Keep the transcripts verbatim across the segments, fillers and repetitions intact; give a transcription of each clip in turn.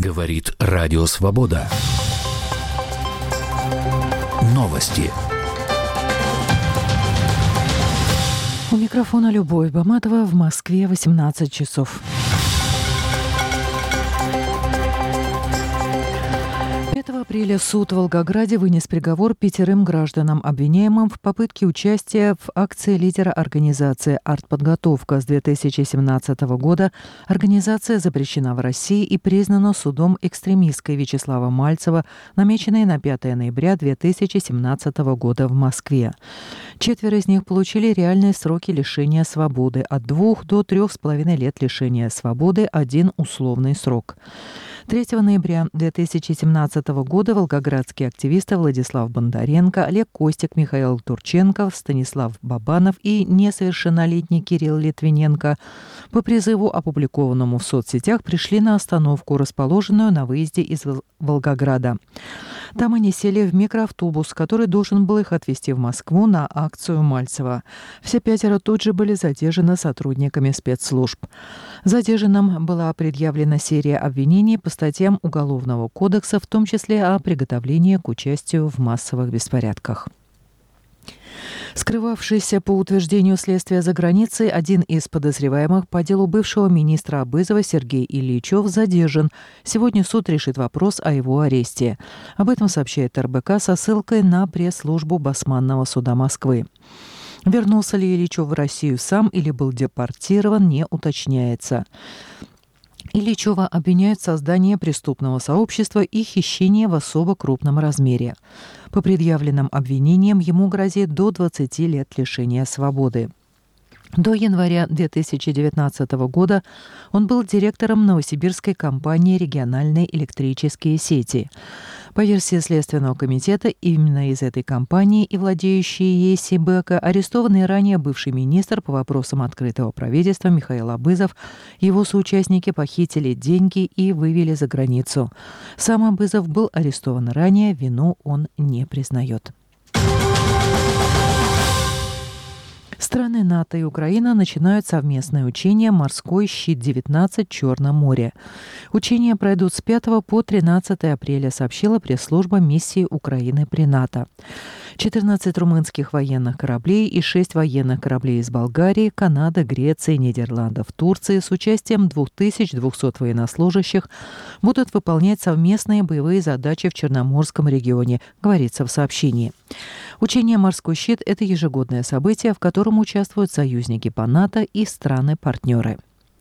Говорит Радио Свобода. Новости. У микрофона Любовь Баматова. В Москве восемнадцать часов. пятого апреля суд в Волгограде вынес приговор пятерым гражданам, обвиняемым в попытке участия в акции лидера организации «Артподготовка» с две тысячи семнадцатого года. Организация запрещена в России и признана судом экстремистской Вячеслава Мальцева, намеченной на пятое ноября две тысячи семнадцатого года в Москве. Четверо из них получили реальные сроки лишения свободы от двух до трех с половиной лет лишения свободы, один условный срок. третьего ноября две тысячи семнадцатого года волгоградские активисты Владислав Бондаренко, Олег Костик, Михаил Турченков, Станислав Бабанов и несовершеннолетний Кирилл Литвиненко по призыву, опубликованному в соцсетях, пришли на остановку, расположенную на выезде из Волгограда. Там они сели в микроавтобус, который должен был их отвезти в Москву на акцию Мальцева. Все пятеро тут же были задержаны сотрудниками спецслужб. Задержанным была предъявлена серия обвинений по статьям Уголовного кодекса, в том числе о приготовлении к участию в массовых беспорядках. Скрывавшийся по утверждению следствия за границей, один из подозреваемых по делу бывшего министра Абызова Сергей Ильичев задержан. Сегодня суд решит вопрос о его аресте. Об этом сообщает эр бэ ка со ссылкой на пресс-службу Басманного суда Москвы. Вернулся ли Ильичев в Россию сам или был депортирован, не уточняется. Ильичева обвиняют в создании преступного сообщества и хищении в особо крупном размере. По предъявленным обвинениям ему грозит до двадцати лет лишения свободы. До января две тысячи девятнадцатого года он был директором новосибирской компании «Региональные электрические сети». По версии Следственного комитета, именно из этой компании и владеющий ей Сибэко арестованный ранее бывший министр по вопросам открытого правительства Михаил Абызов, его соучастники похитили деньги и вывели за границу. Сам Абызов был арестован ранее, вину он не признает. Страны НАТО и Украина начинают совместное учение «Морской щит-девятнадцать» в Черном море. Учения пройдут с пятого по тринадцатое апреля, сообщила пресс-служба миссии Украины при НАТО. четырнадцать румынских военных кораблей и шесть военных кораблей из Болгарии, Канады, Греции, Нидерландов, Турции с участием две тысячи двести военнослужащих будут выполнять совместные боевые задачи в Черноморском регионе, говорится в сообщении. Учение «Морской щит» – это ежегодное событие, в котором участвуют союзники по НАТО и страны-партнеры.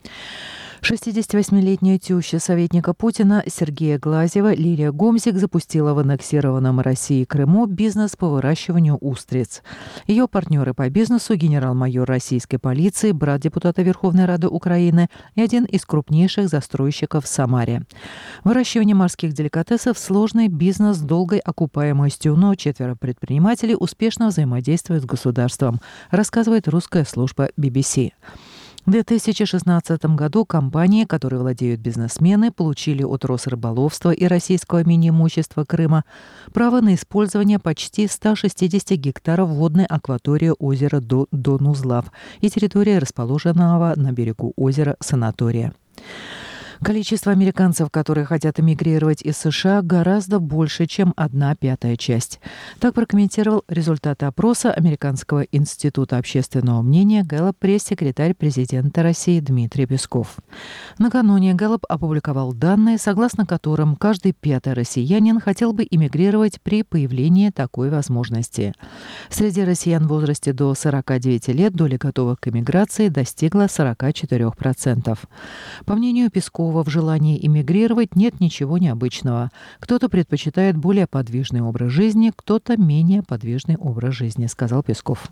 шестидесятивосьмилетняя теща советника Путина Сергея Глазьева Лилия Гомзик запустила в аннексированном России Крыму бизнес по выращиванию устриц. Ее партнеры по бизнесу – генерал-майор российской полиции, брат депутата Верховной Рады Украины и один из крупнейших застройщиков в Самаре. Выращивание морских деликатесов – сложный бизнес с долгой окупаемостью, но четверо предпринимателей успешно взаимодействуют с государством, рассказывает русская служба би би си. В две тысячи шестнадцатом году компании, которые владеют бизнесмены, получили от Росрыболовства и российского Минимущества Крыма право на использование почти ста шестидесяти гектаров водной акватории озера Дон-Узлав и территории расположенного на берегу озера санатория. Количество американцев, которые хотят эмигрировать из США, гораздо больше, чем одна пятая часть. Так прокомментировал результаты опроса Американского института общественного мнения Gallup пресс-секретарь президента России Дмитрий Песков. Накануне Gallup опубликовал данные, согласно которым каждый пятый россиянин хотел бы эмигрировать при появлении такой возможности. Среди россиян в возрасте до сорока девяти лет доля готовых к эмиграции достигла сорока четырёх процентов. По мнению Пескова, в желании эмигрировать нет ничего необычного. Кто-то предпочитает более подвижный образ жизни, кто-то менее подвижный образ жизни, сказал Песков.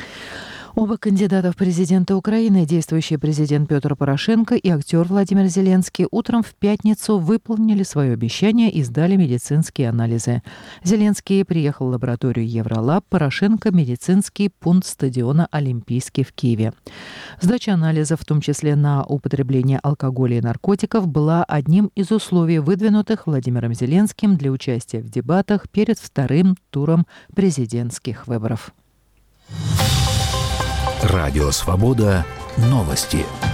Оба кандидата в президенты Украины, действующий президент Петр Порошенко и актер Владимир Зеленский, утром в пятницу выполнили свое обещание и сдали медицинские анализы. Зеленский приехал в лабораторию Евролаб, Порошенко – медицинский пункт стадиона «Олимпийский» в Киеве. Сдача анализов, в том числе на употребление алкоголя и наркотиков, была одним из условий, выдвинутых Владимиром Зеленским для участия в дебатах перед вторым туром президентских выборов. Радио Свобода. Новости.